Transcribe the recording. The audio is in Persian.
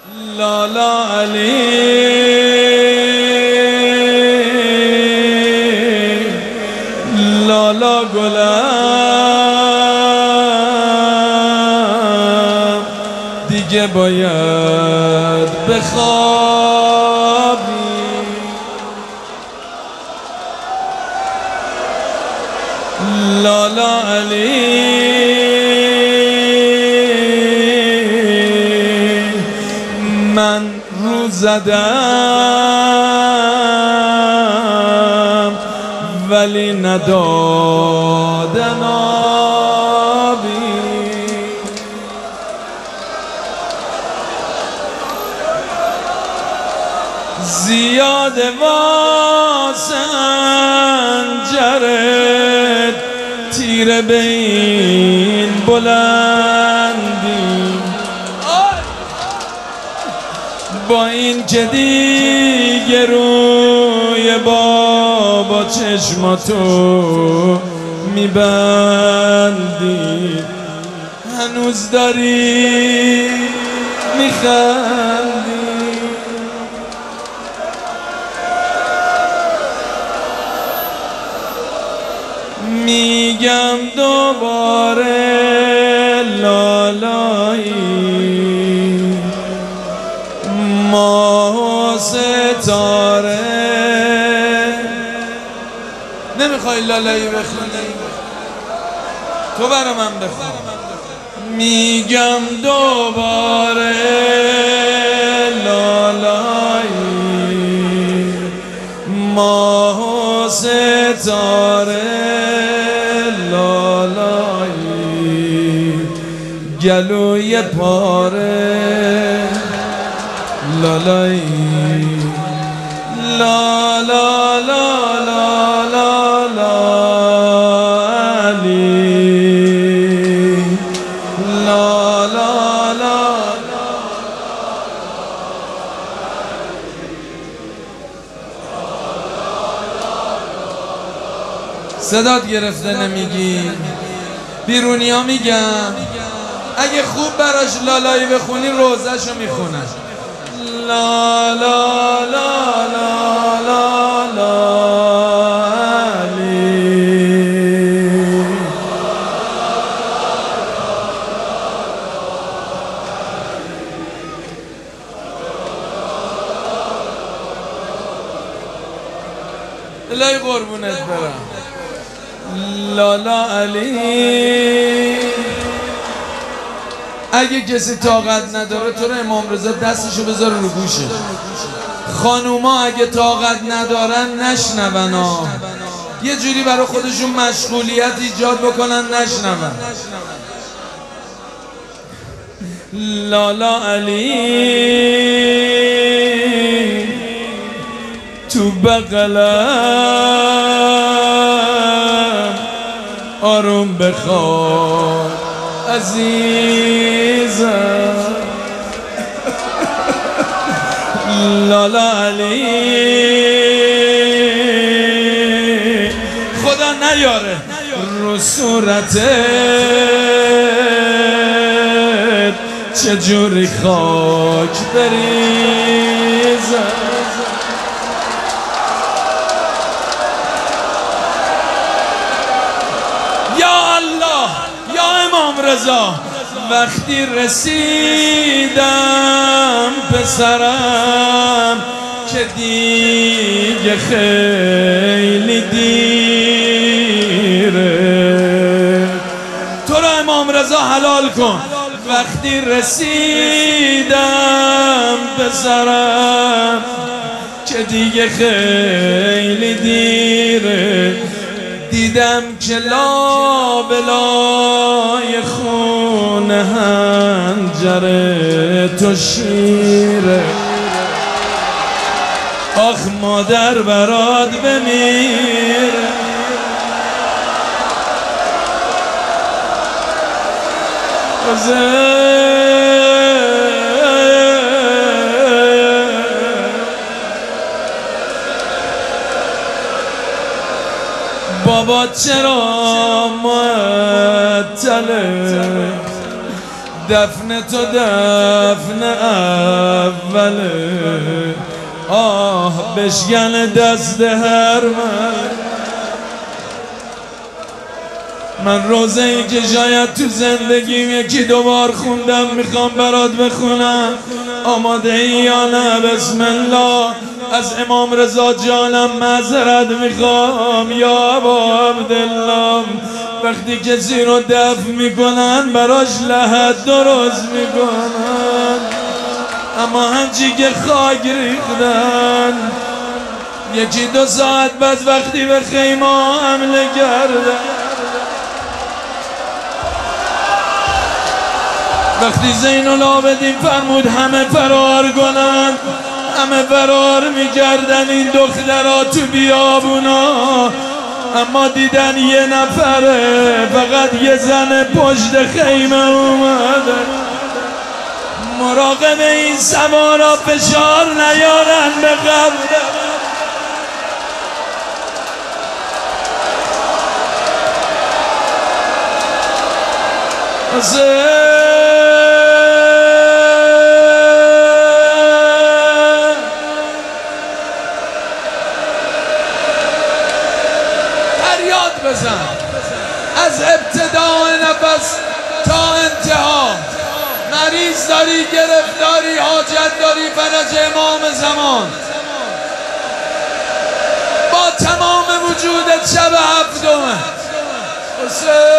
لالا علی لالا گلم دیگه باید بخوابی. لالا علی من رو زدم ولی ندادن آبی. زیاده واسنجرت تیره به این بلندی، با این که دیگه روی بابا چشماتو میبندی، هنوز داری میخندی. میگم دوباره لالایی، ماه و ستاره. نمیخوای لالایی بخونی؟ تو برا من بخون. میگم دوباره لالایی، ماه و ستاره لالایی، گلوی پاره لالایی. لا لا لا لا لا لا علی لا لا لا. صدات گرفته نمیگی؟ بیرونی ها میگن اگه خوب براش لالایی بخونی روزه‌شو میخونن. لا لا لا لا لا لا علی. الهی قربونت برم. لالا علی اگه کسی طاقت نداره تو رو امام رضا دستشو بذاره رو گوشه. خانوما اگه طاقت ندارن نشنون ها، یه جوری برای خودشون مشغولیت ایجاد بکنن نشنون. لالا علی تو بغلم آروم بخواب عزیزم. لالا علی خدا نیاره رو صورتت چجوری خاک بریزم. یا الله یا امام رضا وقتی رسیدم پسرم که دیگه خیلی دیره، تو رو امام رضا حلال کن. وقتی رسیدم پسرم که دیگه خیلی دیره، دیدم که لابلای خونه هنجره تو شیره. آخ مادر برات بمیره. بابا چرا معطله دفن تو دفن اوله، آه بشکن دست هر من روزه ای که شاید تو زندگیم یکی دوبار خوندم میخوام برات بخونم. آماده ای یا نه؟ بسم الله. از امام رضا جانم معذرت میخوام یا ابا عبدالله. وقتی کسی رو دفن میکنن براش لحد درست میکنن، اما همچی که خاک ریختن یکی دو ساعت بعد وقتی به خیمه حمله کردن، وقتی زین العابدین فرمود همه فرار کنن، همه فرار میکردن این دخترها تو بیابونا، اما دیدن یه نفره فقط یه زن پشت خیمه اومده. مراقب این سوارا فشار نیارن به قبر. فریاد بزن از ابتدای نفس تا انتها. مریض داری، گرفتاری، حاجت داری، فرج امام زمان با تمام وجودت شب هفتمه.